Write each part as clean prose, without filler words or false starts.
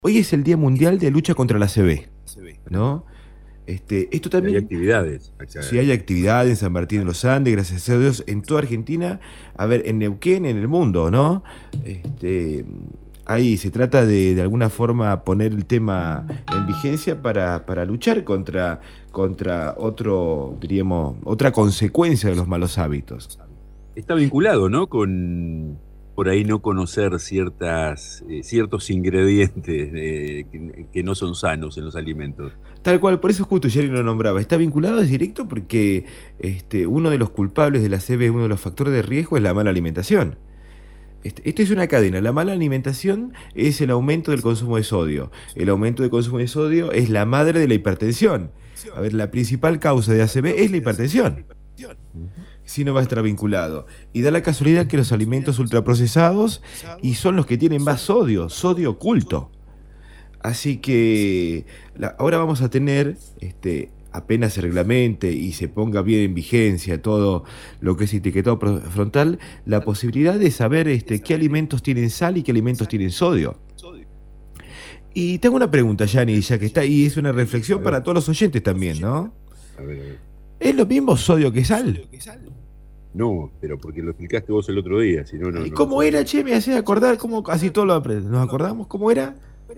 Hoy es el Día Mundial de Lucha contra la ACV, ¿no? Esto Hay también, actividades. si hay actividad en San Martín de los Andes, gracias a Dios, en toda Argentina, a ver, en Neuquén, en el mundo, ¿no? Este, ahí se trata de alguna forma poner el tema en vigencia para luchar contra otro, diríamos, otra consecuencia de los malos hábitos. Está vinculado, ¿no? Con por ahí no conocer ciertos ingredientes que no son sanos en los alimentos. Tal cual, por eso justo Jerry lo nombraba. Está vinculado es directo porque uno de los culpables de la CB, uno de los factores de riesgo es la mala alimentación. Esto es una cadena. La mala alimentación es el aumento del consumo de sodio. El aumento del consumo de sodio es la madre de la hipertensión. A ver, la principal causa de ACV es la hipertensión. Si no va a estar vinculado. Y da la casualidad que los alimentos ultraprocesados y son los que tienen más sodio, sodio oculto. Así que ahora vamos a tener, apenas se reglamente y se ponga bien en vigencia todo lo que es etiquetado frontal, la posibilidad de saber qué alimentos tienen sal y qué alimentos tienen sodio. Y tengo una pregunta, Yanni, ya que está ahí, es una reflexión para todos los oyentes también, ¿no? A ver. ¿Es lo mismo sodio que sal? No, pero porque lo explicaste vos el otro día, si no, no. ¿Y cómo era, che? Me hacía acordar, cómo casi todo lo aprendemos. ¿Nos acordamos cómo era?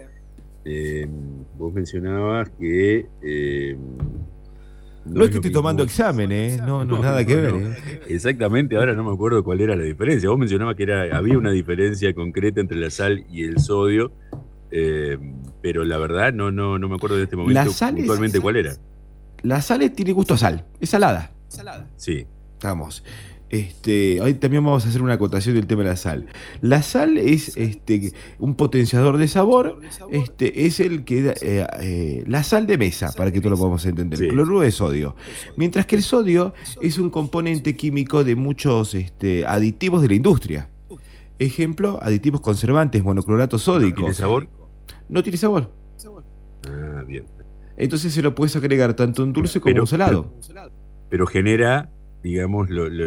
Vos mencionabas que no es que estoy tomando examen, ¿eh? No, nada que ver, ¿eh? Exactamente, ahora no me acuerdo cuál era la diferencia. Vos mencionabas que había una diferencia concreta entre la sal y el sodio, pero la verdad no me acuerdo de este momento puntualmente cuál era. La sal tiene gusto a sal, es salada. Sí. Estamos. Hoy también vamos a hacer una acotación del tema de la sal. La sal es un potenciador de sabor, es el que da, la sal de mesa, para que todos lo podamos entender, sí. El cloruro de sodio. Mientras que el sodio es un componente químico de muchos aditivos de la industria. Ejemplo, aditivos conservantes, monoclorato sódico. ¿Tiene sabor? No tiene sabor. Ah, bien. Entonces se lo puedes agregar tanto en dulce como en salado. Pero genera, digamos,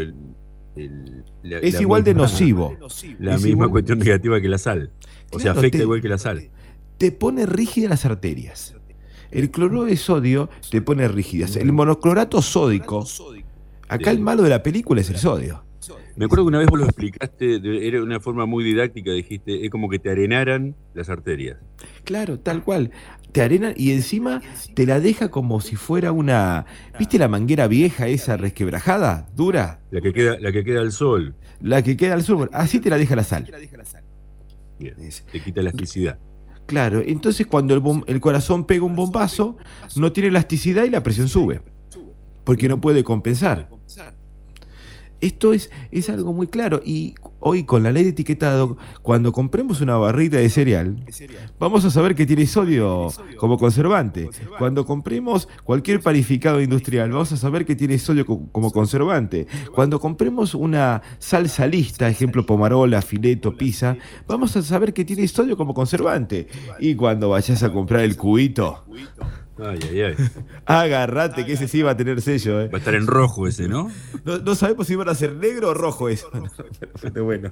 es igual de nocivo. La misma cuestión negativa que la sal. O sea, afecta igual que la sal. Te pone rígidas las arterias. El cloruro de sodio te pone rígidas. El monoclorato sódico, acá el malo de la película es el sodio. Me acuerdo que una vez vos lo explicaste, era una forma muy didáctica, dijiste, es como que te arenaran las arterias. Claro, tal cual. Te arenan y encima te la deja como si fuera una... ¿Viste la manguera vieja esa resquebrajada, dura? La que queda al sol. La que queda al sol, así te la deja la sal. Bien, te quita elasticidad. Claro, entonces cuando el corazón pega un bombazo, no tiene elasticidad y la presión sube, porque no puede compensar. Esto es algo muy claro y hoy con la ley de etiquetado, cuando compremos una barrita de cereal, vamos a saber que tiene sodio como conservante. Cuando compremos cualquier panificado industrial, vamos a saber que tiene sodio como conservante. Cuando compremos una salsa lista, ejemplo Pomarola, Fileto, Pizza, vamos a saber que tiene sodio como conservante. Y cuando vayas a comprar el cubito... Ay. Agarrate que ese sí va a tener sello, ¿eh? Va a estar en rojo ese, ¿no? No sabemos si van a ser negro o rojo eso. Bueno.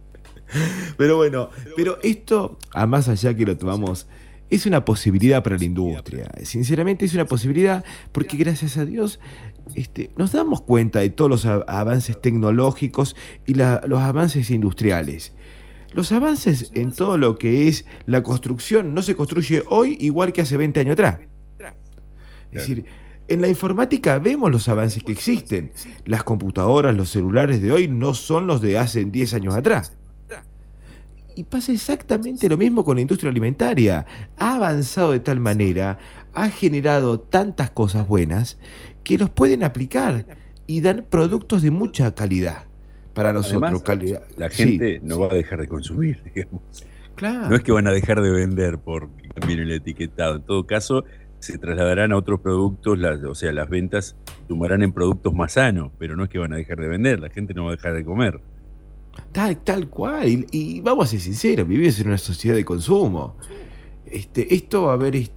Pero esto, a más allá que lo tomamos, es una posibilidad para la industria. Sinceramente es una posibilidad porque gracias a Dios nos damos cuenta de todos los avances tecnológicos y los avances industriales. Los avances en todo lo que es la construcción no se construye hoy igual que hace 20 años atrás. Es decir, en la informática vemos los avances que existen. Las computadoras, los celulares de hoy no son los de hace 10 años atrás. Y pasa exactamente lo mismo con la industria alimentaria. Ha avanzado de tal manera, ha generado tantas cosas buenas que los pueden aplicar y dan productos de mucha calidad para nosotros. Además, calidad. La gente no va a dejar de consumir, digamos. Claro. No es que van a dejar de vender por cambiar el etiquetado. En todo caso, se trasladarán a otros productos, o sea, las ventas sumarán en productos más sanos, pero no es que van a dejar de vender, la gente no va a dejar de comer. Tal cual, y vamos a ser sinceros, vivimos en una sociedad de consumo. Esto, a ver,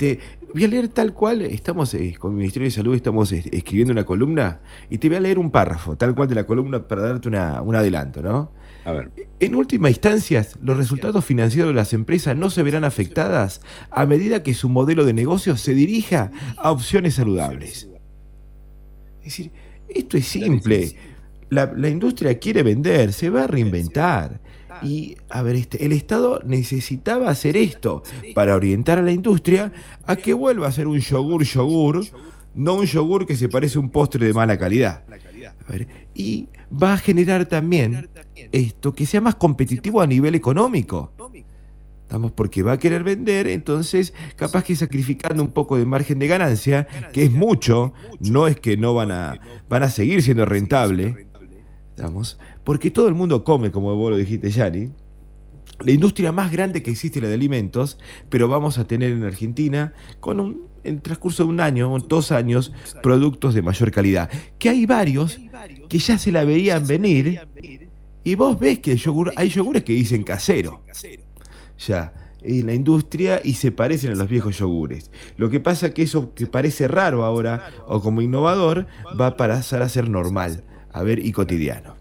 voy a leer tal cual, estamos con el Ministerio de Salud, estamos escribiendo una columna y te voy a leer un párrafo, tal cual de la columna para darte un adelanto, ¿no? A ver. En última instancia, los resultados financieros de las empresas no se verán afectadas a medida que su modelo de negocio se dirija a opciones saludables. Es decir, esto es simple. La industria quiere vender, se va a reinventar. Y, a ver, el Estado necesitaba hacer esto para orientar a la industria a que vuelva a ser un yogur, no un yogur que se parece a un postre de mala calidad. A ver, y va a generar también esto que sea más competitivo a nivel económico. Estamos porque va a querer vender, entonces capaz que sacrificando un poco de margen de ganancia, que es mucho, no es que no van a seguir siendo rentable, estamos, porque todo el mundo come, como vos lo dijiste, Yani. La industria más grande que existe es la de alimentos, pero vamos a tener en Argentina, en el transcurso de un año, 2 años, productos de mayor calidad. Que hay varios que ya se la veían venir, y vos ves que hay yogures que dicen casero, ya, en la industria, y se parecen a los viejos yogures. Lo que pasa es que eso que parece raro ahora, o como innovador, va a pasar a ser normal, a ver, y cotidiano.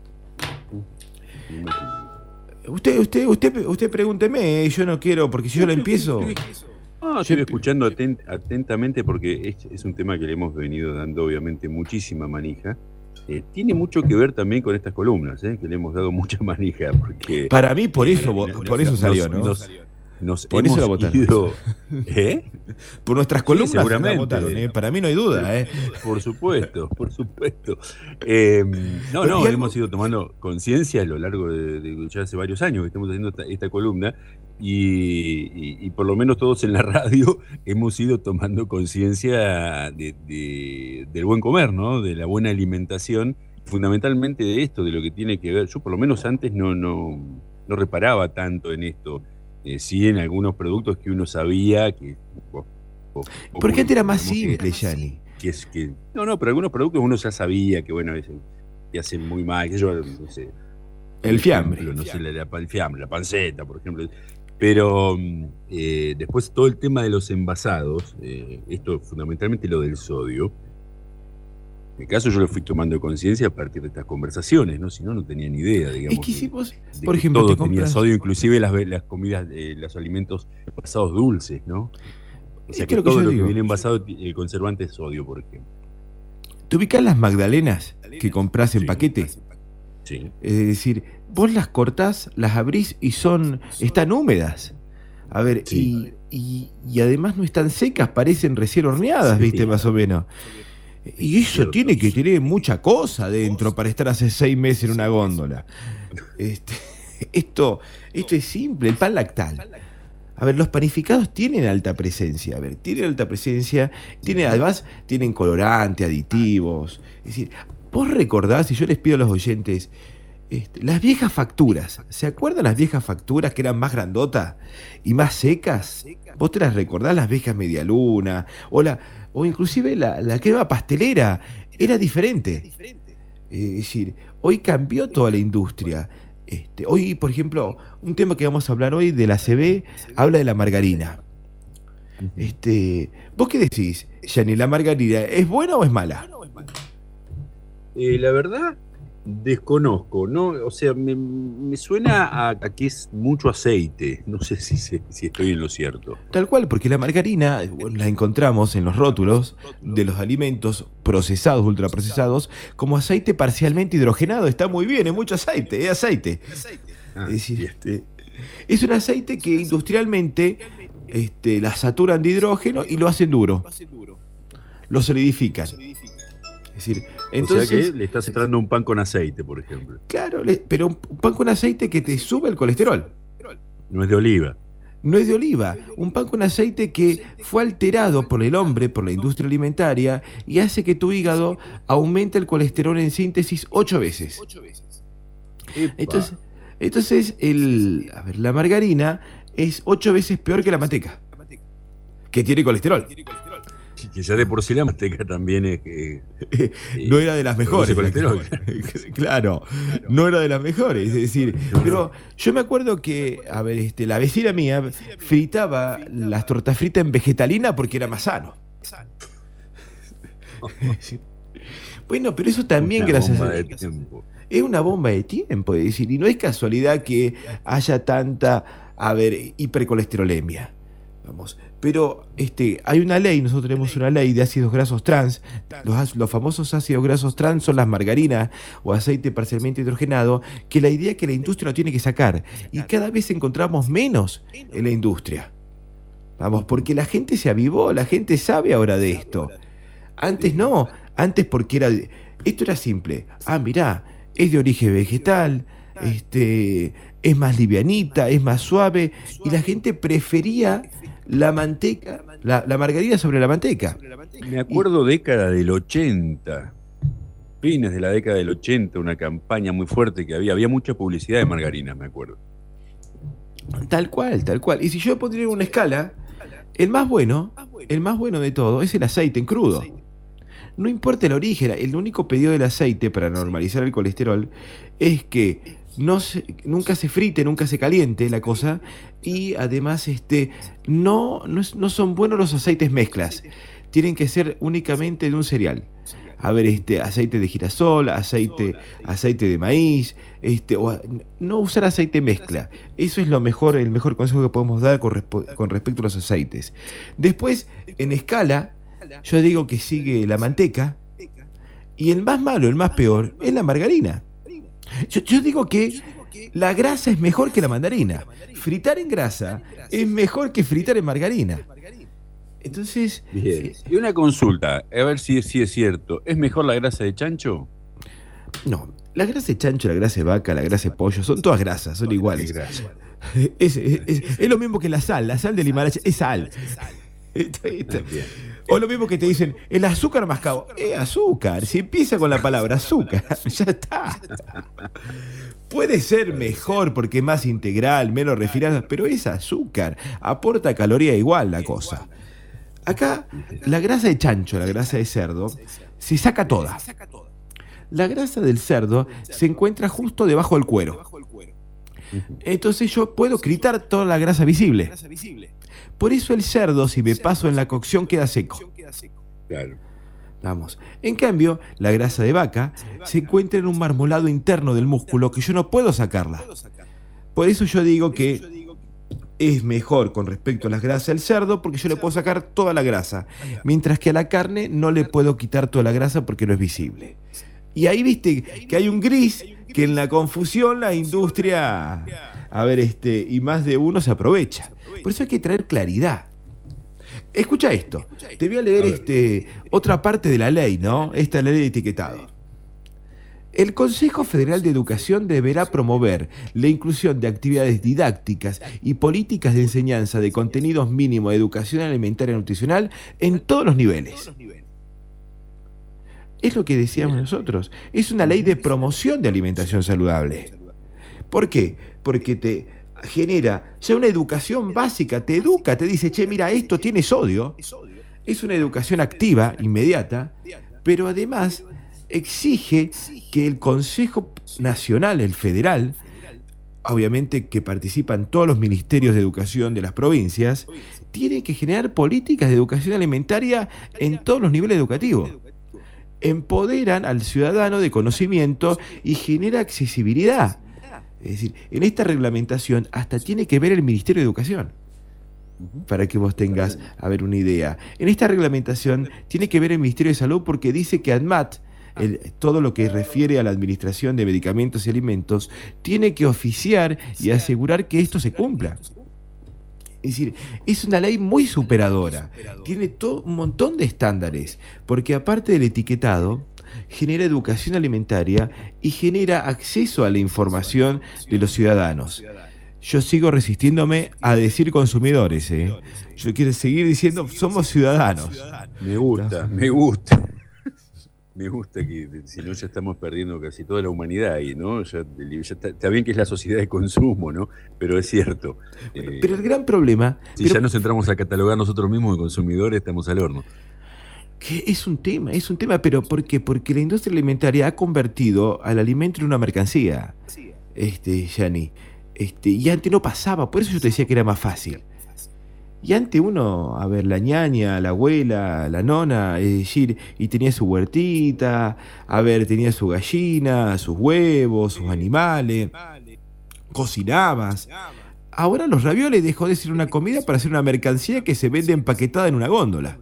Usted pregúnteme, yo no quiero, porque si yo lo empiezo... No, estoy escuchando atentamente porque es un tema que le hemos venido dando obviamente muchísima manija. Tiene mucho que ver también con estas columnas, que le hemos dado mucha manija. Porque, para mí por eso salió, ¿no? Nos por hemos eso la votaron. Ido, por nuestras columnas seguramente la votaron, para mí no hay duda. Por supuesto. Hemos ido tomando conciencia a lo largo de ya hace varios años que estamos haciendo esta columna y por lo menos todos en la radio hemos ido tomando conciencia del buen comer, ¿no? De la buena alimentación, fundamentalmente de esto, de lo que tiene que ver. Yo por lo menos antes no reparaba tanto en esto. Sí, en algunos productos que uno sabía que... Porque antes era más simple, Yani. No, pero algunos productos uno ya sabía que, bueno, que hacen muy mal, que yo, no sé... El fiambre. No sé, el fiambre, la panceta, por ejemplo. Pero después todo el tema de los envasados, esto fundamentalmente lo del sodio. En mi caso yo lo fui tomando conciencia a partir de estas conversaciones, ¿no? Si no, no tenía ni idea, digamos. Es que si vos, por ejemplo, todo tenía sodio, inclusive las comidas, los alimentos envasados dulces, ¿no? O sea que todo lo que viene envasado, el conservante es sodio, por ejemplo. ¿Te ubicás las magdalenas que compras en paquete? Sí. Es decir, vos las cortás, las abrís y están húmedas. A ver, sí. y además no están secas, parecen recién horneadas, sí, ¿viste? Más o menos. Y eso tiene que tener mucha cosa dentro para estar hace 6 meses en una góndola. Esto es simple, el pan lactal. A ver, los panificados tienen alta presencia. A ver, además tienen colorante, aditivos. Es decir, vos recordás, y yo les pido a los oyentes, las viejas facturas. ¿Se acuerdan las viejas facturas que eran más grandotas y más secas? ¿Vos te las recordás, las viejas medialuna? O inclusive la crema pastelera era diferente. Es decir, hoy cambió toda la industria. Hoy, por ejemplo, un tema que vamos a hablar hoy de la CB habla de la margarina. ¿Vos qué decís, Yani? ¿La margarina es buena o es mala? La verdad, desconozco, ¿no? O sea, me suena a que es mucho aceite. No sé si estoy en lo cierto. Tal cual, porque la margarina la encontramos en los rótulos de los alimentos procesados, ultraprocesados, como aceite parcialmente hidrogenado. Está muy bien, es mucho aceite, es aceite. Es decir, es un aceite que industrialmente la saturan de hidrógeno y lo hacen duro. Lo solidifican. Es decir, entonces, o sea que le estás entrando un pan con aceite, por ejemplo. Claro, pero un pan con aceite que te sube el colesterol. No es de oliva. No es de oliva. Un pan con aceite que fue alterado por el hombre, por la industria alimentaria, y hace que tu hígado aumente el colesterol en síntesis 8 veces. Entonces la margarina es 8 veces peor que la manteca, que tiene colesterol. Que ya de por sí la manteca también es no era de las mejores. Colesterol. Claro, no era de las mejores. Es decir, pero yo me acuerdo que, a ver, la vecina mía fritaba las tortas fritas en vegetalina porque era más sano. Bueno, pero eso también, Una gracias bomba a de Dios, tiempo. es una bomba de tiempo, es decir, y no es casualidad que haya tanta, a ver, hipercolesterolemia. Vamos, pero hay una ley, nosotros tenemos una ley de ácidos grasos trans. Los famosos ácidos grasos trans son las margarinas o aceite parcialmente hidrogenado, que la idea es que la industria lo tiene que sacar. Y cada vez encontramos menos en la industria. Vamos, porque la gente se avivó, la gente sabe ahora de esto. Antes no, antes porque esto era simple. Ah, mirá, es de origen vegetal, es más livianita, es más suave, y la gente prefería la manteca, la margarina sobre la manteca. Me Y acuerdo década del 80, fines de la década del 80, una campaña muy fuerte que había mucha publicidad de margarinas, me acuerdo. tal cual, tal cual. Y si yo pondría una escala, el más bueno de todo es el aceite en crudo. No importa el origen, el único pedido del aceite para normalizar el colesterol es que nunca se frite, nunca se caliente la cosa, y además no son buenos los aceites mezclas. Tienen que ser únicamente de un cereal. A ver, aceite de girasol, aceite de maíz, no usar aceite mezcla. Eso es lo mejor, el mejor consejo que podemos dar con respecto a los aceites. Después, en escala, yo digo que sigue la manteca, y el más malo, el más peor, es la margarina. Yo digo que la grasa es mejor que la mandarina. Fritar en grasa es mejor que fritar en margarina. Entonces, Bien. Y una consulta, a ver si es cierto. ¿Es mejor la grasa de chancho? no, la grasa de chancho, la grasa de vaca, la grasa de pollo, son todas grasas, son iguales. Grasa. Es lo mismo que la sal del Himalaya es sal. Bien. O lo mismo que te dicen, el azúcar mascabo, es azúcar, si empieza con la palabra azúcar, ya está. Puede ser mejor porque es más integral, menos refinada, pero es azúcar, aporta caloría igual la cosa. Acá, la grasa de chancho, la grasa de cerdo, se saca toda. La grasa del cerdo se encuentra justo debajo del cuero. Entonces yo puedo quitar toda la grasa visible. Por eso el cerdo, si me paso en la cocción, queda seco. Claro. Vamos. En cambio, la grasa de vaca se encuentra en un marmolado interno del músculo que yo no puedo sacarla. Por eso yo digo que es mejor con respecto a las grasas del cerdo, porque yo le puedo sacar toda la grasa, mientras que a la carne no le puedo quitar toda la grasa porque no es visible. Y ahí viste que hay un gris que en la confusión la industria, a ver, y más de uno se aprovecha. Por eso hay que traer claridad. Escucha esto, te voy a leer otra parte de la ley, ¿no? Esta ley de etiquetado. El Consejo Federal de Educación deberá promover la inclusión de actividades didácticas y políticas de enseñanza de contenidos mínimos de educación alimentaria y nutricional en todos los niveles. Es lo que decíamos nosotros. Es una ley de promoción de alimentación saludable. ¿Por qué? Porque te genera ya una educación básica, te educa, te dice, che, mira, esto tiene sodio. Es una educación activa, inmediata, pero además exige que el Consejo Nacional, el federal, obviamente que participan todos los ministerios de educación de las provincias, tiene que generar políticas de educación alimentaria en todos los niveles educativos. Empoderan al ciudadano de conocimiento y genera accesibilidad. Es decir, en esta reglamentación hasta tiene que ver el Ministerio de Educación, para que vos tengas, a ver, una idea. En esta reglamentación tiene que ver el Ministerio de Salud porque dice que ANMAT, todo lo que refiere a la administración de medicamentos y alimentos, tiene que oficiar y asegurar que esto se cumpla. Es decir, es una ley muy superadora, tiene todo un montón de estándares, porque aparte del etiquetado, genera educación alimentaria y genera acceso a la información de los ciudadanos. Yo sigo resistiéndome a decir consumidores, ¿eh? Yo quiero seguir diciendo somos ciudadanos. Me gusta, me gusta. Me gusta que si no ya estamos perdiendo casi toda la humanidad ahí, ¿no? Ya está bien que es la sociedad de consumo, ¿no? Pero es cierto. Pero el gran problema... Si ya nos entramos a catalogar nosotros mismos de consumidores, estamos al horno. Que es un tema, pero ¿por qué? Porque la industria alimentaria ha convertido al alimento en una mercancía, Yani. Y antes no pasaba, por eso yo te decía que era más fácil. Y antes uno, a ver, la ñaña, la abuela, la nona, es decir, y tenía su huertita, a ver, tenía su gallina, sus huevos, sus animales, cocinabas. Ahora los ravioles dejó de ser una comida para ser una mercancía que se vende empaquetada en una góndola.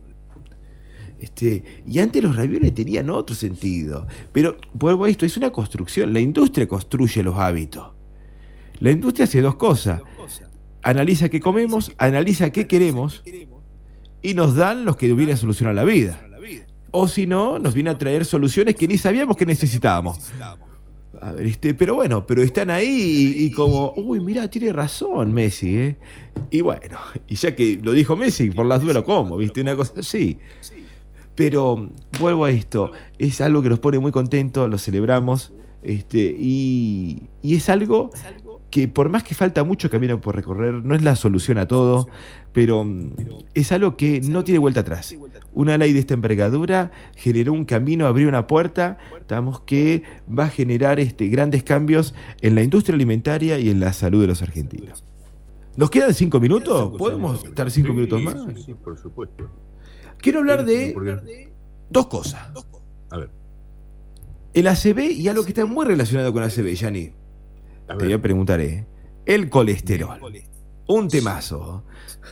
Y antes los ravioles tenían otro sentido. Pero vuelvo a esto, es una construcción. La industria construye los hábitos. La industria hace dos cosas. Analiza qué comemos, analiza qué queremos y nos dan los que vienen a solucionar la vida. O si no, nos viene a traer soluciones que ni sabíamos que necesitábamos. A ver, pero bueno, pero están ahí y como, uy, mira, tiene razón Messi, ¿eh? Y bueno, y ya que lo dijo Messi, por las dudas lo como, ¿viste? Una cosa así. Pero vuelvo a esto, es algo que nos pone muy contentos, lo celebramos, y es algo que por más que falta mucho camino por recorrer, no es la solución a todo, pero es algo que no tiene vuelta atrás. Una ley de esta envergadura generó un camino, abrió una puerta, estamos, que va a generar grandes cambios en la industria alimentaria y en la salud de los argentinos. ¿Nos quedan 5 minutos? ¿Podemos estar 5 minutos más? Sí, por supuesto. Quiero hablar de dos cosas. A ver. El ACV y algo que está muy relacionado con ACV, Yani. Te voy a preguntar, el colesterol. Un temazo.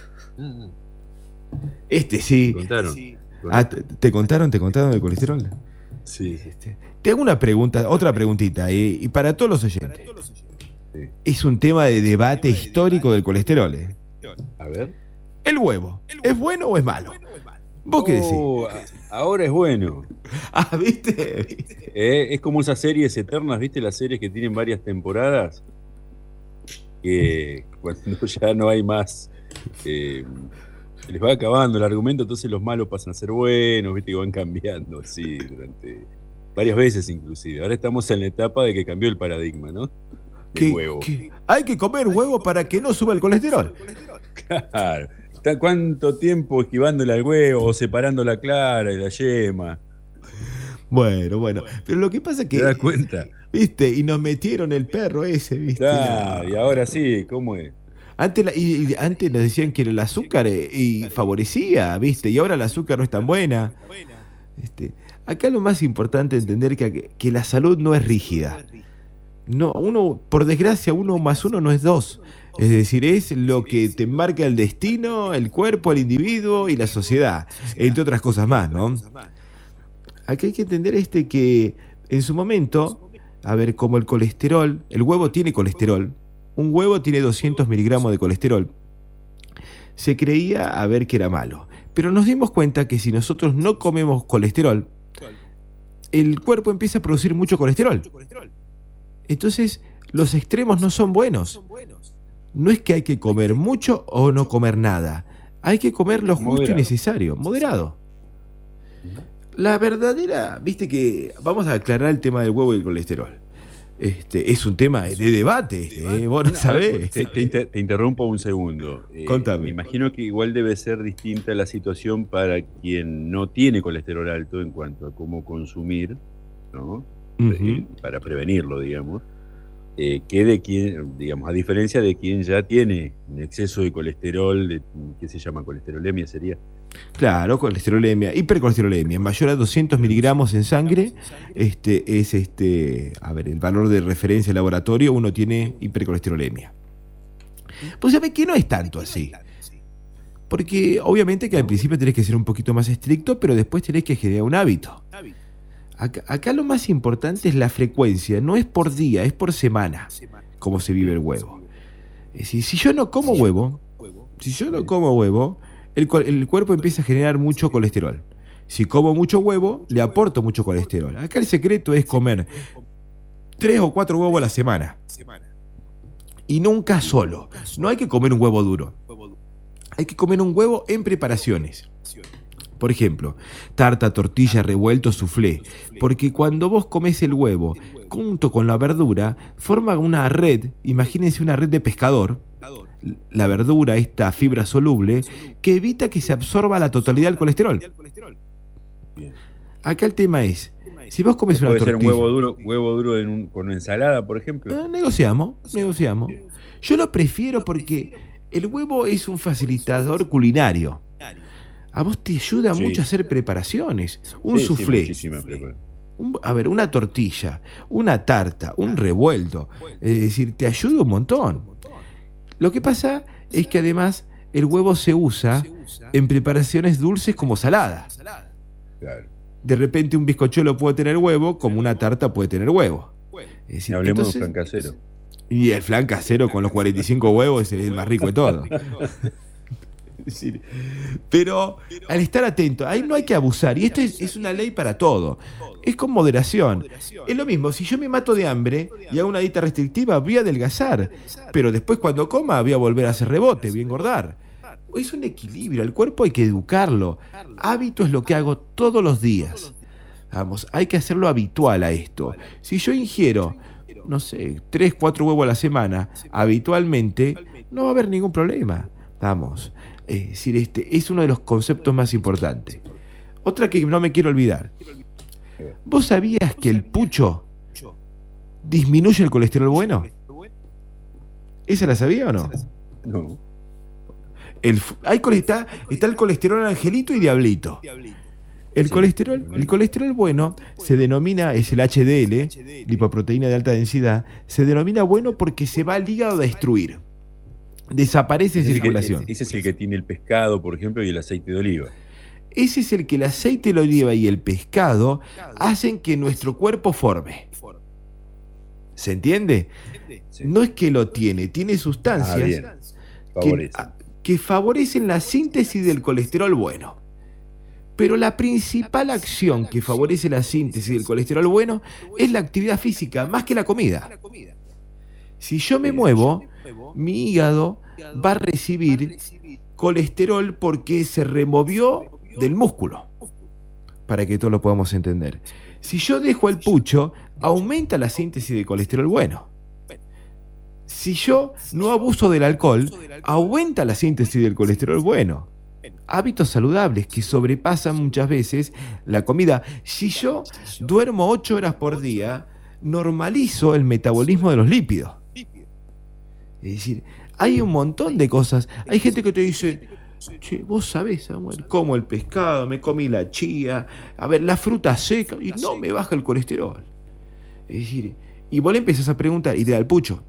Sí. ¿Contaron? ¿Te contaron del colesterol? Sí. Te hago una pregunta, otra preguntita, y para todos los oyentes. Sí. Es un tema de debate histórico del colesterol. A ver. ¿El huevo es bueno o es malo? ¿Vos qué decís? Ahora es bueno. ¿Viste? Es como esas series eternas, ¿viste? Las series que tienen varias temporadas. Que cuando ya no hay más, se les va acabando el argumento, entonces los malos pasan a ser buenos, ¿viste? Y van cambiando así durante varias veces inclusive. Ahora estamos en la etapa de que cambió el paradigma, ¿no? El huevo. Hay que comer huevo para que no suba el colesterol. Claro. ¿Cuánto tiempo esquivándole al huevo o separando la clara y la yema? Bueno. Pero lo que pasa es que... ¿Te das cuenta? ¿Viste? Y nos metieron el perro ese, ¿viste? Claro, y ahora sí, ¿cómo es? Antes nos decían que el azúcar favorecía, ¿viste? Y ahora el azúcar no es tan buena. Acá lo más importante es entender que la salud no es rígida. No, por desgracia, 1 más 1 no es 2. Es decir, es lo que te marca el destino, el cuerpo, el individuo y la sociedad, entre otras cosas más, ¿no? Aquí hay que entender que en su momento, a ver, como el colesterol, el huevo tiene colesterol, un huevo tiene 200 miligramos de colesterol, se creía a ver que era malo. Pero nos dimos cuenta que si nosotros no comemos colesterol, el cuerpo empieza a producir mucho colesterol. Entonces, los extremos no son buenos. No es que hay que comer mucho o no comer nada. Hay que comer lo justo y necesario, moderado. La verdadera, viste que vamos a aclarar el tema del huevo y el colesterol. Es un tema de debate, vos no sabés. Te interrumpo un segundo. Contame. Me imagino que igual debe ser distinta la situación para quien no tiene colesterol alto en cuanto a cómo consumir, ¿no? Para prevenirlo, digamos. Que de quien, digamos, a diferencia de quien ya tiene un exceso de colesterol, ¿qué se llama? Colesterolemia sería. Claro, colesterolemia, hipercolesterolemia, mayor a 200 miligramos en sangre, a ver, el valor de referencia de laboratorio, uno tiene hipercolesterolemia. Pues sabés que no es tanto así. Porque obviamente que al principio tenés que ser un poquito más estricto, pero después tenés que generar un hábito. Acá lo más importante es la frecuencia, no es por día, es por semana, cómo se vive el huevo. Es decir, si yo no como huevo, el cuerpo empieza a generar mucho colesterol. Si como mucho huevo, le aporto mucho colesterol. Acá el secreto es comer 3 o 4 huevos a la semana. Y nunca solo. No hay que comer un huevo duro. Hay que comer un huevo en preparaciones. Por ejemplo, tarta, tortilla, revuelto, soufflé. Porque cuando vos comés el huevo junto con la verdura, forma una red, imagínense una red de pescador, la verdura, esta fibra soluble, que evita que se absorba la totalidad del colesterol. Bien. Acá el tema es, si vos comes una Puede ser un tortilla... huevo duro con ensalada, por ejemplo. negociamos. Yo lo prefiero porque el huevo es un facilitador culinario. A vos te ayuda Sí, mucho a hacer preparaciones. Un sí, sí, soufflé, muchísima preparación. una tortilla, una tarta, un revuelto. Es decir, te ayuda un montón. Lo que pasa es que además el huevo se usa en preparaciones dulces como saladas. Claro. De repente un bizcochuelo puede tener huevo, como una tarta puede tener huevo. Es Y decir, hablemos de entonces, un flan casero. y el flan casero con los 45 huevos es el más rico de todo. Es decir, pero al estar atento, ahí no hay que abusar. Y esto es una ley para todo. Es con moderación. Es lo mismo, si yo me mato de hambre y hago una dieta restrictiva, voy a adelgazar. Pero después cuando coma voy a volver a hacer rebote, voy a engordar. Es un equilibrio, al cuerpo hay que educarlo. Hábito es lo que hago todos los días. Vamos, hay que hacerlo habitual a esto. Si yo ingiero, no sé, 3, 4 huevos a la semana, habitualmente, no va a haber ningún problema. Vamos, es decir, este es uno de los conceptos más importantes. Otra que no me quiero olvidar. ¿Vos sabías que el pucho disminuye el colesterol bueno? ¿Esa la sabía o no? No. Está el colesterol angelito y diablito. El colesterol bueno se denomina, es el HDL, lipoproteína de alta densidad, se denomina bueno porque se va al hígado a destruir. Desaparece de circulación. Ese es el que tiene el pescado, por ejemplo, y el aceite de oliva. Ese es el que el aceite de oliva y el pescado hacen que nuestro cuerpo forme. ¿Se entiende? Sí. No es que lo tiene sustancias Bien. Favorece. que favorecen la síntesis del colesterol bueno. Pero la principal acción que favorece la síntesis del colesterol bueno es la actividad física, más que la comida. Si yo me muevo, mi hígado va a recibir colesterol porque se removió del músculo, para que todos lo podamos entender. Si yo dejo el pucho, aumenta la síntesis de colesterol bueno. Si yo no abuso del alcohol, aumenta la síntesis del colesterol bueno. Hábitos saludables que sobrepasan muchas veces la comida. Si yo duermo 8 horas por día, normalizo el metabolismo de los lípidos. Es decir, hay un montón de cosas. Hay gente que te dice, che, vos sabés, Samuel, como el pescado, me comí la chía, a ver, la fruta seca, y no me baja el colesterol. Es decir, y vos le empezás a preguntar, y te da el pucho.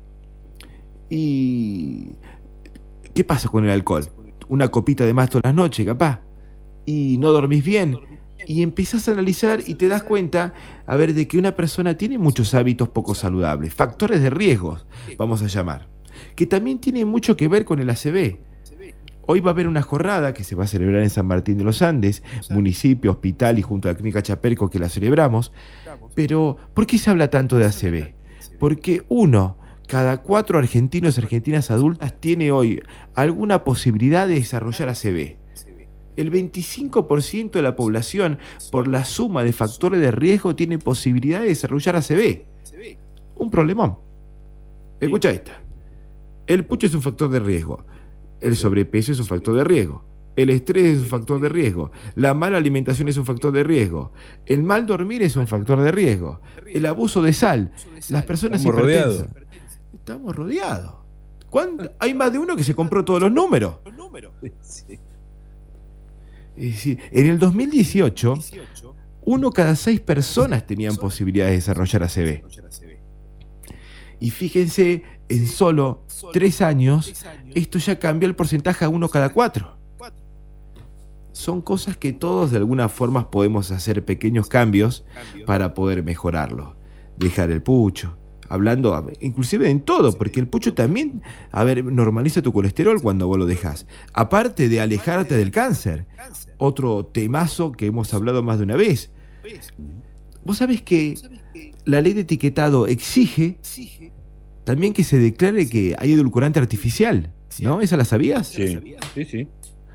¿Y qué pasa con el alcohol? Una copita de más todas las noches, capaz. Y no dormís bien. Y empezás a analizar y te das cuenta, a ver, de que una persona tiene muchos hábitos poco saludables, factores de riesgo, vamos a llamar, que también tienen mucho que ver con el ACV. Hoy va a haber una jornada que se va a celebrar en San Martín de los Andes, municipio, hospital y junto a la Clínica Chapelco que la celebramos. Pero, ¿por qué se habla tanto de ACV? Porque cada 4 argentinos y argentinas adultas tiene hoy alguna posibilidad de desarrollar ACV. El 25% de la población, por la suma de factores de riesgo, tiene posibilidad de desarrollar ACV. Un problemón. Escucha esta. El pucho es un factor de riesgo. El sobrepeso es un factor de riesgo. El estrés es un factor de riesgo. La mala alimentación es un factor de riesgo. El mal dormir es un factor de riesgo. El abuso de sal. Las personas hipertensas. Estamos rodeados. Hay más de uno que se compró todos los números. Sí. Es decir, en el 2018, 1 cada 6 personas tenían posibilidad de desarrollar ACV. Y fíjense, en solo 3 años, esto ya cambió el porcentaje a 1 cada 4. Son cosas que todos de alguna forma podemos hacer pequeños cambios para poder mejorarlo. Dejar el pucho, hablando inclusive en todo, porque el pucho también, normaliza tu colesterol cuando vos lo dejás. Aparte de alejarte del cáncer, otro temazo que hemos hablado más de una vez. Vos sabés que la ley de etiquetado exige también que se declare que hay edulcorante artificial, ¿no? ¿Esa la sabías? Sí, sí, sí.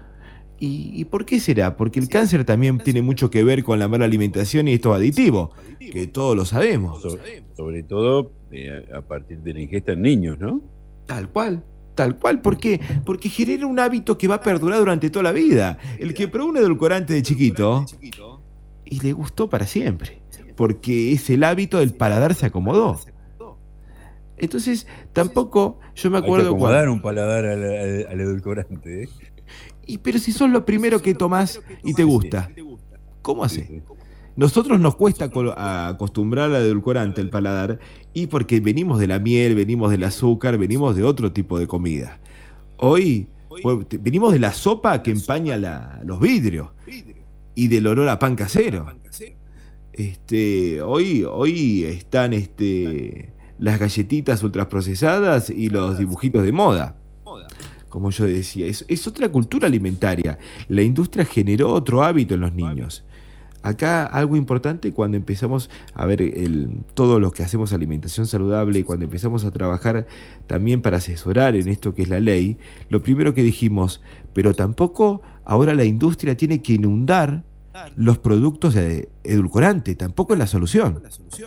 ¿Y por qué será? Porque el cáncer también tiene mucho que ver con la mala alimentación y estos aditivos, que todos lo sabemos. Sobre todo a partir de la ingesta en niños, ¿no? Tal cual. ¿Por qué? Porque genera un hábito que va a perdurar durante toda la vida. El que probó un edulcorante de chiquito y le gustó para siempre, porque es el hábito del paladar se acomodó. Entonces, tampoco, yo me Hay que acuerdo acomodar cuando... un paladar al edulcorante, ¿eh? Pero si sos lo primero que tomás y te gusta, ¿cómo Sí, haces? sí. Nosotros nos cuesta acostumbrar al edulcorante, el paladar, y porque venimos de la miel, venimos del azúcar, venimos de otro tipo de comida. Hoy venimos de la sopa que empaña los vidrios y del olor a pan casero. Hoy están las galletitas ultraprocesadas y los dibujitos de moda. Como yo decía, es otra cultura alimentaria. La industria generó otro hábito en los niños. Acá algo importante cuando empezamos a ver todo lo que hacemos alimentación saludable, cuando empezamos a trabajar también para asesorar en esto que es la ley, lo primero que dijimos, pero tampoco ahora la industria tiene que inundar los productos de edulcorante, tampoco es la solución.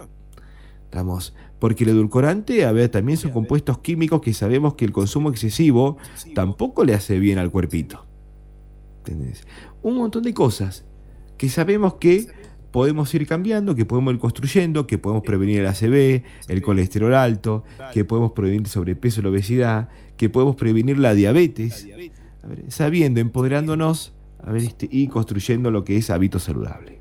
Porque el edulcorante, a ver, también son compuestos químicos que sabemos que el consumo excesivo tampoco le hace bien al cuerpito. ¿Entendés? Un montón de cosas que sabemos que podemos ir cambiando, que podemos ir construyendo, que podemos prevenir el ACV, el colesterol alto, que podemos prevenir el sobrepeso y la obesidad, que podemos prevenir la diabetes, a ver, sabiendo, empoderándonos, a ver, y construyendo lo que es hábito saludable.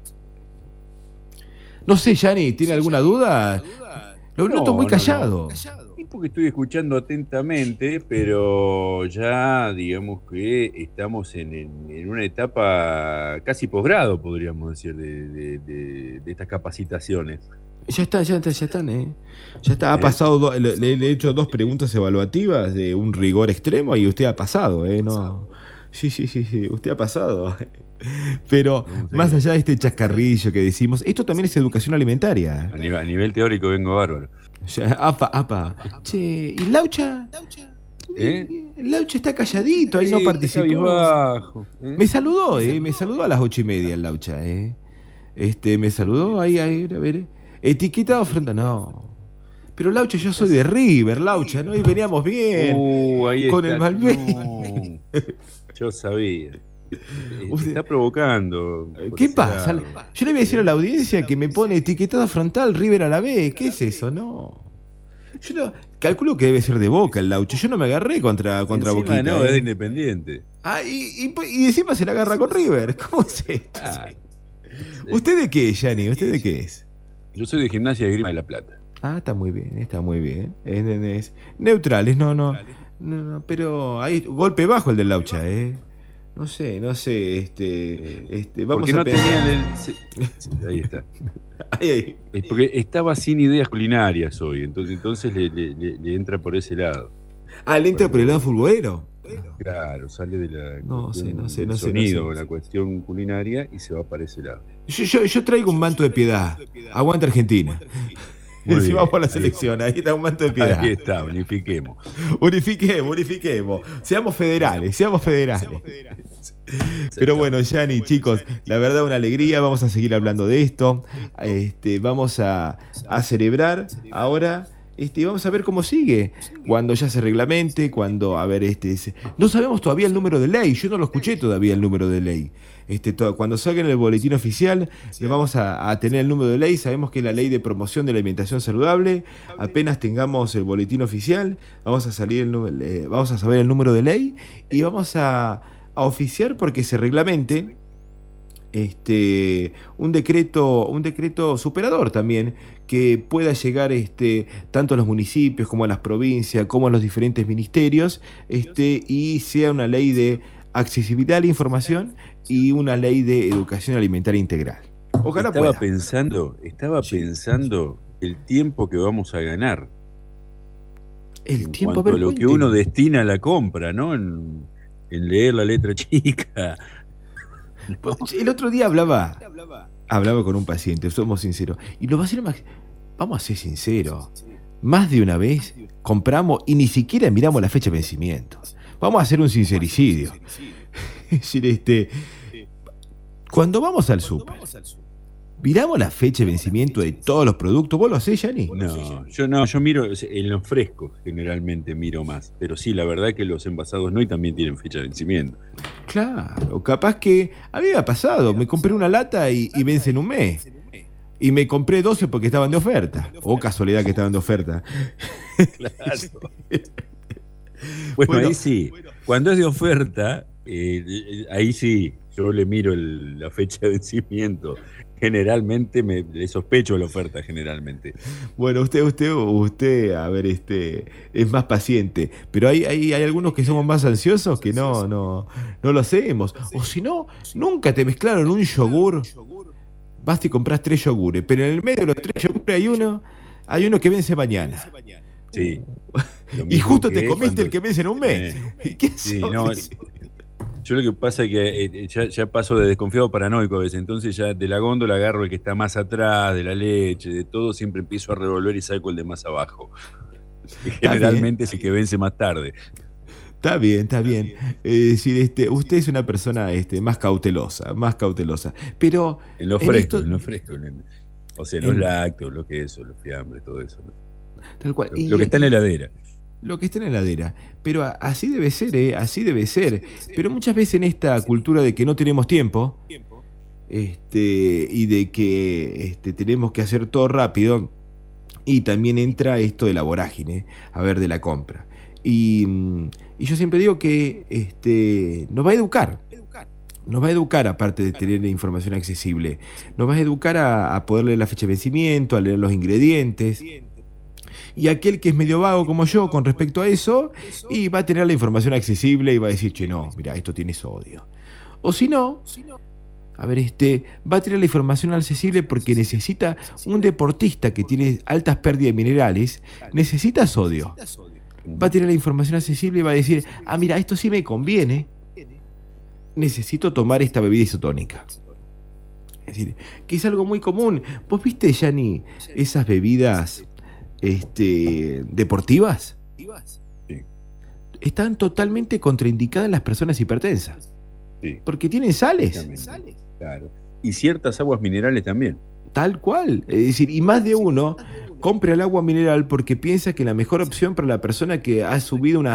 No sé, Yanni, ¿tiene alguna duda? Lo noto muy callado. Y porque estoy escuchando atentamente, pero ya digamos que estamos en una etapa casi posgrado, podríamos decir, de estas capacitaciones. Ya están, Ya está, ha pasado, le he hecho 2 preguntas evaluativas de un rigor extremo y usted ha pasado, ¿no? Sí, usted ha pasado. Pero más allá de este chascarrillo que decimos, esto también es educación alimentaria. A nivel teórico vengo bárbaro. Ya, apa. Che, ¿y Laucha? El Laucha está calladito, ahí no participó. Bajo, Me saludó a las 8:30 el Laucha, me saludó ahí, a ver. Etiquetado frente a... No. Pero Laucha, yo soy de River, Laucha, ¿no? Y veníamos bien. Ahí con está. el Malbec. No, yo sabía. Usted está provocando. ¿Qué pasa? Yo le voy a decir a la audiencia que me pone etiquetada frontal River a la vez. ¿Qué es eso? No. Yo no, calculo que debe ser de Boca el Laucha. Yo no me agarré contra Boquita. No, es de Independiente. Y encima se la agarra con River. ¿Cómo es esto? ¿Usted de qué es, Yanni? ¿Usted de qué es? Yo soy de Gimnasia de Grima de La Plata. Está muy bien. Es neutrales, no, pero hay golpe bajo el del Laucha, No sé, vamos porque no a pensar. Ahí está. Ahí. Es porque estaba sin ideas culinarias hoy, entonces le entra por ese lado. Le entra por el lado futbolero. Claro, sale de la No sé. sonido, la cuestión culinaria y se va para ese lado. Yo traigo un manto de piedad. Aguanta Argentina. Si vamos por la selección, ahí está un manto de piedad. Ahí está, unifiquemos. Unifiquemos. Seamos federales. Pero bueno, Yanni, chicos, la verdad una alegría, vamos a seguir hablando de esto. Vamos a celebrar ahora. Vamos a ver cómo sigue. Cuando ya se reglamente, cuando, no sabemos todavía el número de ley, yo no lo escuché todavía el número de ley. Cuando salga en el boletín oficial, le vamos a tener el número de ley. Sabemos que es la ley de promoción de la alimentación saludable. Apenas tengamos el boletín oficial, vamos a saber el número de ley y vamos a oficiar porque se reglamente un decreto superador también que pueda llegar tanto a los municipios como a las provincias como a los diferentes ministerios y sea una ley de accesibilidad a la información y una ley de educación alimentaria integral. Ojalá estaba pueda. pensando el tiempo que vamos a ganar. El tiempo, en cuanto a lo que uno destina a la compra, ¿no? En leer la letra chica. El otro día hablaba con un paciente, somos sinceros, y lo va a hacer más. Vamos a ser sinceros, más de una vez compramos y ni siquiera miramos la fecha de vencimiento. Vamos a hacer un sincericidio. Es decir, cuando vamos al súper, ¿Miramos la fecha de vencimiento de todos los productos? ¿Vos lo hacés, Yanni? No, yo miro en los frescos, generalmente miro más. Pero sí, la verdad que los envasados no y también tienen fecha de vencimiento. Claro, capaz que a mí me ha pasado. Me compré una lata y vence en un mes. Y me compré 12 porque estaban de oferta. Oh, casualidad que estaban de oferta. Claro. Bueno, ahí sí. Cuando es de oferta, ahí sí, yo le miro la fecha de vencimiento. Generalmente le sospecho la oferta, generalmente. Bueno, usted, a ver, es más paciente. Pero hay algunos que somos más ansiosos que no lo hacemos. O si no, nunca te mezclaron un yogur. Vas y compras 3 yogures, pero en el medio de los 3 yogures hay uno que vence mañana. Sí. Y justo te comiste el que vence en un mes. ¿Qué sí, no, yo lo que pasa es que ya paso de desconfiado a paranoico a veces, entonces ya de la góndola agarro el que está más atrás, de la leche, de todo, siempre empiezo a revolver y saco el de más abajo. Generalmente es el que vence más tarde. Está bien, está bien. Es decir, usted es una persona más cautelosa. Pero en lo fresco. O sea, los lácteos, los quesos, los fiambres, todo eso, ¿no? Tal cual. Lo que está en la heladera. Lo que está en la heladera. Pero así debe ser, así debe ser. Pero muchas veces en esta cultura de que no tenemos tiempo, y de que tenemos que hacer todo rápido, y también entra esto de la vorágine, a ver, de la compra. Y yo siempre digo que nos va a educar. Nos va a educar, aparte de tener información accesible. Nos va a educar a poder leer la fecha de vencimiento, a leer los ingredientes. Y aquel que es medio vago como yo con respecto a eso, y va a tener la información accesible y va a decir, che, no, mira, esto tiene sodio. O si no, a ver, va a tener la información accesible porque necesita un deportista que tiene altas pérdidas de minerales, necesita sodio. Va a tener la información accesible y va a decir, mira, esto sí me conviene, necesito tomar esta bebida isotónica. Es decir, que es algo muy común. ¿Vos viste, Yanni, esas bebidas deportivas? Sí. Están totalmente contraindicadas en las personas hipertensas. Sí. Porque tienen sales. Claro. Y ciertas aguas minerales también. Tal cual. Es decir, y más de uno compra el agua mineral porque piensa que la mejor opción para la persona que ha subido un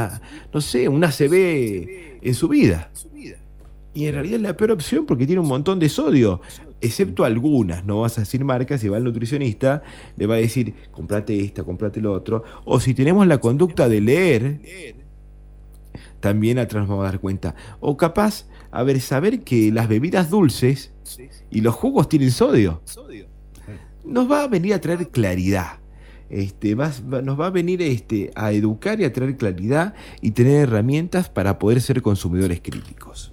ACV en su vida. Y en realidad es la peor opción porque tiene un montón de sodio, excepto algunas. No vas a decir marcas, si va al nutricionista, le va a decir, comprate esta, comprate lo otro. O si tenemos la conducta de leer, también atrás nos vamos a dar cuenta. O capaz, saber que las bebidas dulces y los jugos tienen sodio. Nos va a venir a traer claridad. Nos va a venir a educar y a traer claridad y tener herramientas para poder ser consumidores críticos.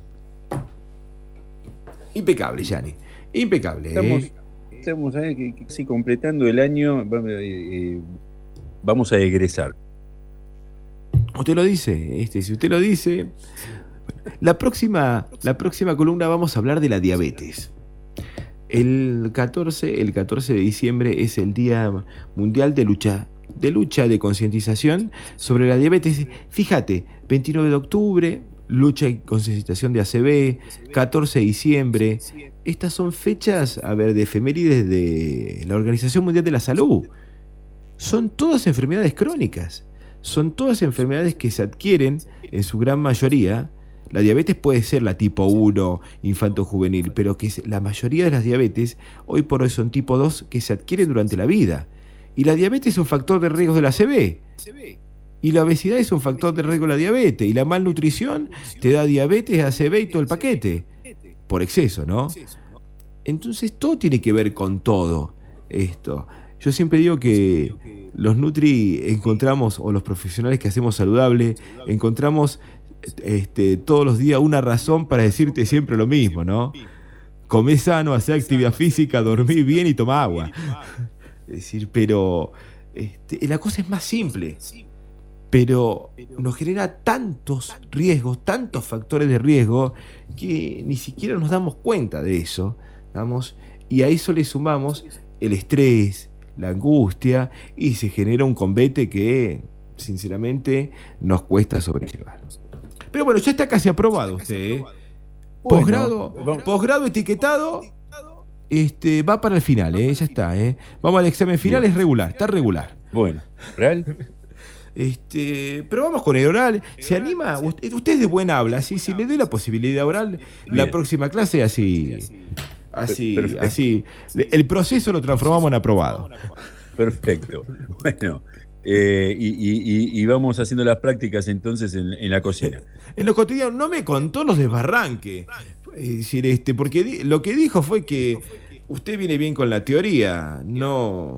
Impecable, Yanni. Impecable. Estamos casi completando el año. Vamos a egresar. Usted lo dice. Si usted lo dice. La próxima columna vamos a hablar de la diabetes. El 14 de diciembre es el Día Mundial de Lucha de concientización sobre la diabetes. Fíjate, 29 de octubre, lucha y concientización de ACV, 14 de diciembre. Estas son fechas, de efemérides de la Organización Mundial de la Salud. Son todas enfermedades crónicas. Son todas enfermedades que se adquieren, en su gran mayoría. La diabetes puede ser la tipo 1, infanto-juvenil, pero que la mayoría de las diabetes hoy por hoy son tipo 2 que se adquieren durante la vida. Y la diabetes es un factor de riesgo de la ACV. Y la obesidad es un factor de riesgo de la diabetes. Y la malnutrición te da diabetes, ACV y todo el paquete. Por exceso, ¿no? Entonces todo tiene que ver con todo esto. Yo siempre digo que los Nutri encontramos, o los profesionales que hacemos saludable, encontramos todos los días una razón para decirte siempre lo mismo, ¿no? Comé sano, hacé actividad física, dormí bien y toma agua. Es decir, pero la cosa es más simple. Pero nos genera tantos riesgos, tantos factores de riesgo, que ni siquiera nos damos cuenta de eso. Y a eso le sumamos el estrés, la angustia, y se genera un combate que, sinceramente, nos cuesta sobrellevar. Pero bueno, ya está casi aprobado usted, ¿eh? Posgrado etiquetado Va para el final, ya está, Vamos al examen final, Bien. es regular, está regular. Bueno, ¿real? Pero vamos con el oral. ¿Se anima? Usted es de buena habla, ¿sí? Si le doy la posibilidad oral, la Bien. próxima clase así. Perfecto. Así. El proceso lo transformamos en aprobado. Perfecto. Bueno, y vamos haciendo las prácticas entonces en la cocina. En lo cotidiano no me contó los desbarranques. Es decir, porque lo que dijo fue que usted viene bien con la teoría, no.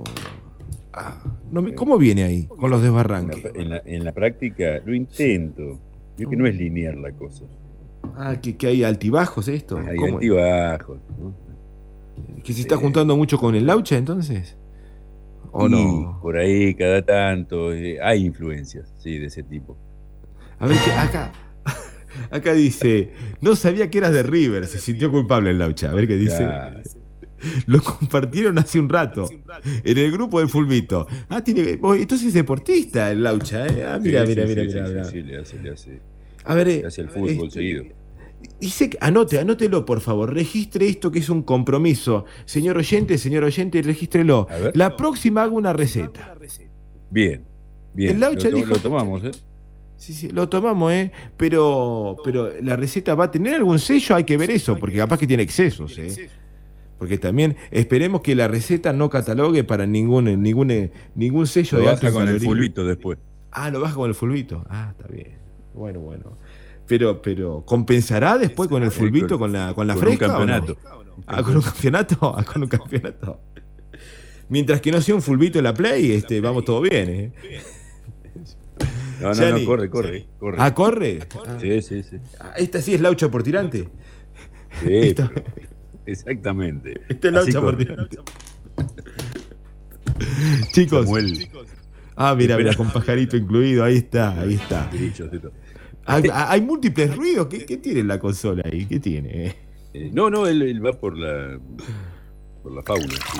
¿Cómo viene ahí con los desbarranques? En la práctica lo intento. Yo que no es lineal la cosa. Que hay altibajos esto. Hay ¿Cómo? altibajos, ¿no? ¿Que se está juntando mucho con el Laucha entonces? ¿O Y no? por ahí cada tanto hay influencias, sí, de ese tipo. A ver, acá dice, no sabía que eras de River, se sintió culpable el Laucha. A ver qué dice. Ya. Lo compartieron hace un rato en el grupo del Fulvito. Entonces es deportista el Laucha, mira. Sí, le hace A ver, el fútbol seguido. dice que anótelo por favor, registre esto que es un compromiso. Señor oyente, regístrelo. A ver. La próxima hago una receta. Bien. El Laucha dijo- Lo tomamos, ¿eh? Sí, lo tomamos, pero la receta va a tener algún sello, hay que ver eso, porque capaz que tiene excesos, Porque también esperemos que la receta no catalogue para ningún sello Lo de alto baja con el caloría. fulbito después. Lo baja con el fulbito. Está bien. Bueno. Pero ¿compensará después con el fulbito, con la fresca? Un campeonato. ¿O no? ¿Con un campeonato? Con un campeonato. Mientras que no sea un fulbito en la play, vamos todo bien, No, Gianni. corre. ¿Corre? Sí. Esta sí es Laucha por tirante. Sí, Esta- exactamente. Este es Así Laucha por corre. tirante. Chicos. Samuel, Mira, con pajarito incluido, ahí está. grillos, de todo. Hay múltiples ruidos. ¿Qué tiene la consola ahí? ¿Qué tiene? No, él va por la fauna. Sí.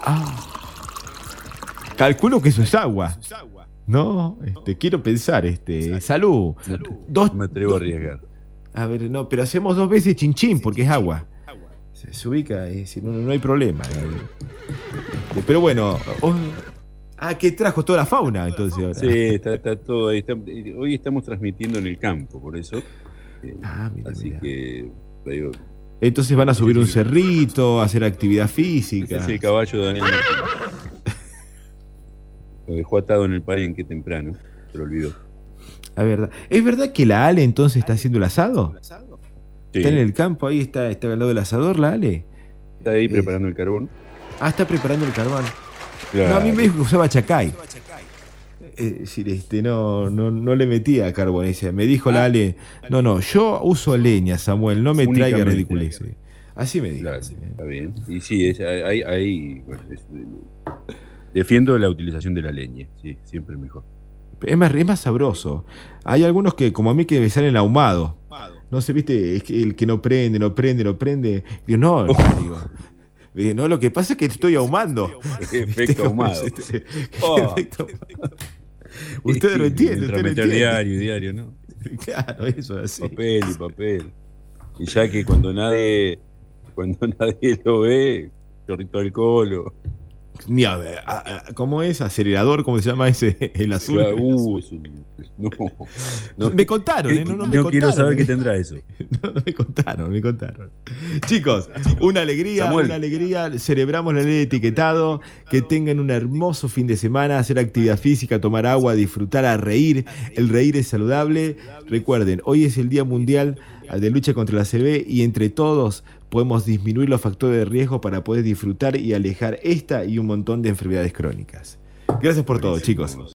Calculo que eso es agua. No, quiero pensar, salud. No me atrevo a arriesgar. A ver, no, pero hacemos 2 veces chinchín porque es agua. Se ubica, si no hay problema. Pero bueno, que trajo toda la fauna entonces ahora. Sí, está todo ahí. Hoy estamos transmitiendo en el campo, por eso. Mira, Así mira. que digo, Entonces van a subir un cerrito, a hacer actividad física. este es el caballo de Daniel Martínez. Lo dejó atado en el palenque temprano, se lo olvidó. ¿Es verdad que la Ale entonces está haciendo el asado? Sí, Está en el campo, ahí está al lado del asador la Ale. está ahí preparando el carbón. Está preparando el carbón. Claro. No, a mí me dijo que usaba chacay. Es decir, no le metía carbón ese. Me dijo la Ale, no, yo uso leña, Samuel, no me traiga Únicamente. ridiculeces. Así me dijo. Claro, está bien. Y sí, defiendo la utilización de la leña, sí, siempre mejor. Es más sabroso. Hay algunos que, como a mí, que me salen ahumados. No sé, viste, es que el que no prende. Digo, no, lo que pasa es que estoy ahumando. Efecto ahumado. Efecto. Ustedes lo entienden. Mientras meter diario, ¿no? Claro, eso es así. Papel. Y ya que cuando nadie lo ve, chorrito de alcohol Ni a ver, ¿cómo es? ¿Acelerador? ¿Cómo se llama ese? El azul. No. Me contaron, no me contaron. Quiero saber qué tendrá eso. No, me contaron. Chicos, una alegría. Celebramos la ley de etiquetado. Que tengan un hermoso fin de semana. Hacer actividad física, tomar agua, disfrutar, a reír. El reír es saludable. Recuerden, hoy es el Día Mundial de Lucha contra la CB y entre todos podemos disminuir los factores de riesgo para poder disfrutar y alejar esta y un montón de enfermedades crónicas. Gracias por todo, chicos.